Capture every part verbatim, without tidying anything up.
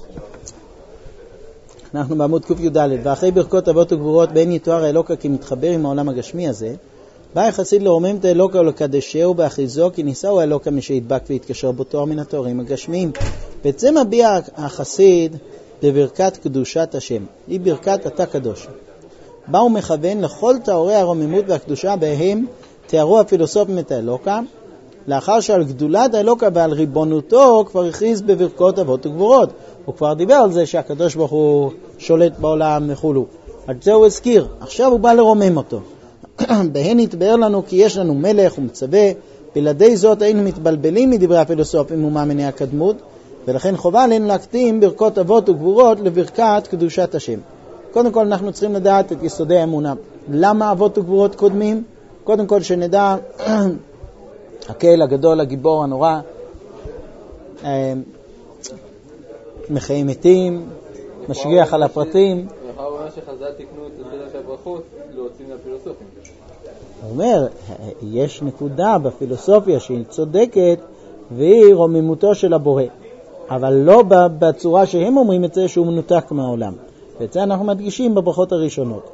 אנחנו בעמוד ק"ד, ואחרי ברכות אבות וגבורות בין יתואר האלוקה כי מתחבר עם העולם הגשמי הזה, בא החסיד לרומם את האלוקה ולקדשהו באחיזו, כי ניסהו האלוקה משהדבק והתקשר בו תואר מן התוארים הגשמיים. ואת זה מביע החסיד בברכת קדושת השם, היא ברכת אתה קדוש. בה הוא מכוון לכל תאורי הרוממות והקדושה בהם תיארו הפילוסופים את האלוקה, לאחר שעל גדולת האלוקה ועל ריבונותו כבר הכריז בברכות אבות וגבורות. הוא כבר דיבר על זה שהקדוש ברוך הוא שולט בעולם וכולו. אז זה הוא הזכיר, עכשיו הוא בא לרומם אותו. בהן יתבאר לנו כי יש לנו מלך ומצווה, בלעדי זאת היינו מתבלבלים מדברי הפילוסופים ומאמיני הקדמות, ולכן חובה עלינו להקדים ברכות אבות וגבורות לברכת קדושת השם. קודם כל אנחנו צריכים לדעת את יסודי האמונה. למה אבות וגבורות קודמים? קודם כל שנדע הקהל הגדול, הגיבור הנורא, מחיים מתים, משגיח על הפרטים. ואחר הוא אומר שחז"ל תקנו את סדר הברכות להוציא מהפילוסופים. הוא אומר, יש נקודה בפילוסופיה שהיא צודקת, והיא רוממותו של הבורא. אבל לא בצורה שהם אומרים את זה שהוא מנותק מהעולם. ואת זה אנחנו מדגישים בברכות הראשונות.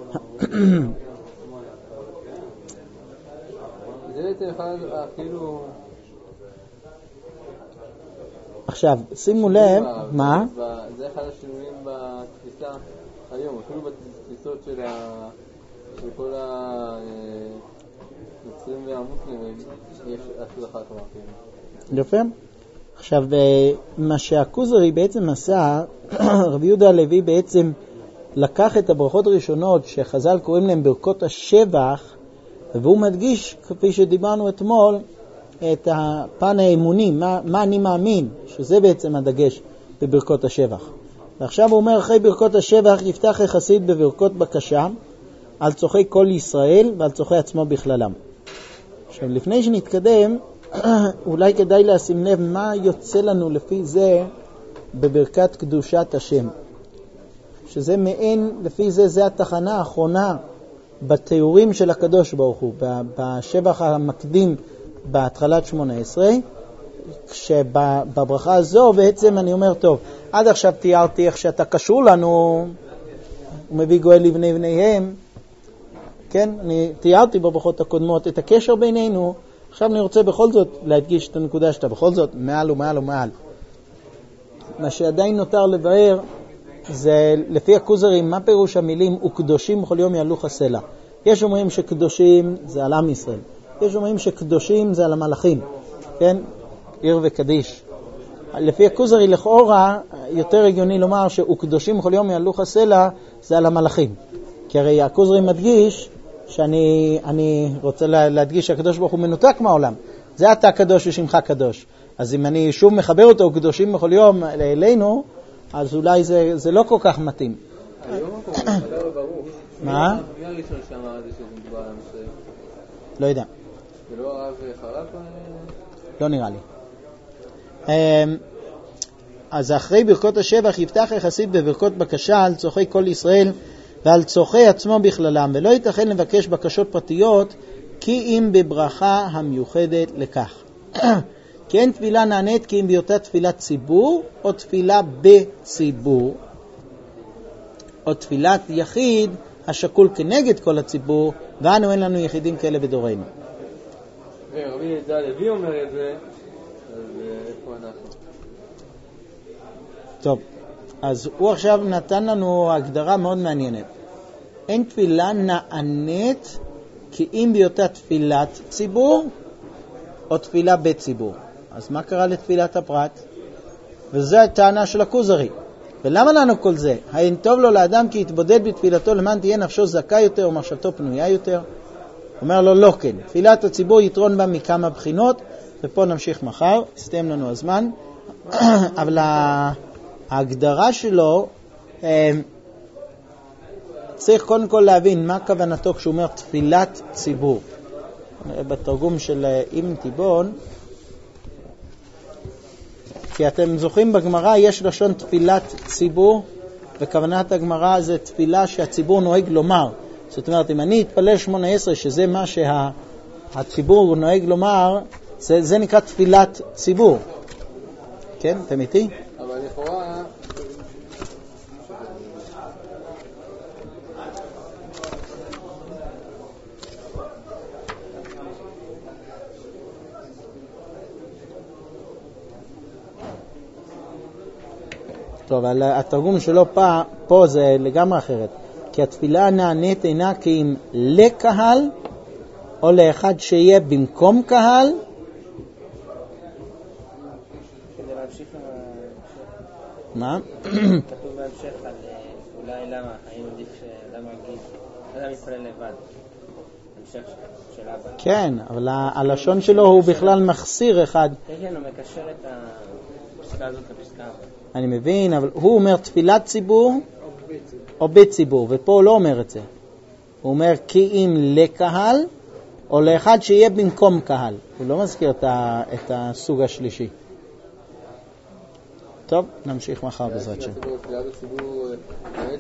זה בעצם אחד, כאילו... עכשיו, שימו לב, מה? זה אחד השינויים בתפיסה היום, אפילו בתפיסות של כל הנוצרים והמוסלמים, יש הצלחה כמה כאילו. יפה. עכשיו, מה שהכוזרי בעצם עשה, רבי יהודה הלוי בעצם לקח את הברכות הראשונות שחז"ל קוראים להם ברכות השבח, והוא מדגיש, כפי שדיברנו אתמול, את הפן האמוני, מה, מה אני מאמין, שזה בעצם הדגש בברכות השבח. ועכשיו הוא אומר, אחרי ברכות השבח יפתח החסיד בברכות בקשה על צורכי כל ישראל ועל צורכי עצמו בכללם. עכשיו, לפני שנתקדם, אולי כדאי לשים לב מה יוצא לנו לפי זה בברכת קדושת השם. שזה מעין, לפי זה, זה התחנה האחרונה בתיאורים של הקדוש ברוך הוא, בשבח המקדים בהתחלת שמונה עשרה, כשבברכה הזו בעצם אני אומר, טוב, עד עכשיו תיארתי איך שאתה קשור לנו, הוא מביא גואל לבני בניהם, כן, אני תיארתי בברכות הקודמות את הקשר בינינו, עכשיו אני רוצה בכל זאת להדגיש את הנקודה שאתה בכל זאת מעל ומעל ומעל. מה שעדיין נותר לבאר זה לפי הכוזרים, מה פירוש המילים וקדושים בכל יום יעלוך הסלע. יש אומרים שקדושים זה על עם ישראל, יש אומרים שקדושים זה על המלאכים, כן? עיר וקדיש. לפי הכוזרי לכאורה יותר הגיוני לומר שקדושים בכל יום יעלוך הסלע זה על המלאכים. כי הרי הכוזרי מדגיש שאני אני רוצה להדגיש שהקדוש ברוך הוא מנותק מהעולם. זה אתה קדוש ושמך קדוש. אז אם אני שוב מחבר אותו קדושים בכל יום אלינו, אז אולי זה, זה לא כל כך מתאים. מה? מי הראשון שאמר על זה שזה מדובר על הנושא? לא יודע. זה לא הרב חרב? לא נראה לי. אז אחרי ברכות השבח יפתח החסיד בברכות בקשה על צורכי כל ישראל ועל צורכי עצמו בכללם, ולא ייתכן לבקש בקשות פרטיות כי אם בברכה המיוחדת לכך. כי אין תפילה נענית כי אם בהיותה תפילת ציבור או תפילה בציבור או תפילת יחיד השקול כנגד כל הציבור, ואנו אין לנו יחידים כאלה בדורנו. ורבי יהודה הלוי אומר את זה, אז איפה אנחנו? טוב, אז הוא עכשיו נתן לנו הגדרה מאוד מעניינת. אין תפילה נענית כי אם בהיותה תפילת ציבור או תפילה בציבור. אז מה קרה לתפילת הפרט? וזו הטענה של הכוזרי. ולמה לנו כל זה? האין טוב לו לאדם כי יתבודד בתפילתו למען תהיה נפשו זכה יותר ומחשבתו פנויה יותר? אומר לו לא כן. תפילת הציבור יתרון בה מכמה בחינות, ופה נמשיך מחר, הסתיים לנו הזמן. אבל ההגדרה שלו, צריך קודם כל להבין מה כוונתו כשהוא אומר תפילת ציבור. בתרגום של אבן תיבון, כי אתם זוכרים בגמרא יש לשון תפילת ציבור, וכוונת הגמרא זה תפילה שהציבור נוהג לומר. זאת אומרת, אם אני אתפלל שמונה עשרה, שזה מה שהציבור נוהג לומר, זה, זה נקרא תפילת ציבור. כן, אתם איתי? אבל לכאורה, טוב, אבל התרגום שלו פה, פה זה לגמרי אחרת. כי התפילה נענית אינה כי אם לקהל, או לאחד שיהיה במקום קהל. כדי להמשיך מה? כתוב בהמשך על אולי למה, האם עדיף למה אגיד, אדם יתפלל לבד. המשך של אבא. כן, אבל הלשון שלו הוא בכלל מחסיר אחד. כן, כן, הוא מקשר את הפסקה הזאת לפסקה הזאת. אני מבין, אבל הוא אומר תפילת ציבור או בית ציבור, ופה הוא לא אומר את זה. הוא אומר כי אם לקהל או לאחד שיהיה במקום קהל. הוא לא מזכיר את, ה, את הסוג השלישי. טוב, נמשיך מחר בעזרת השם.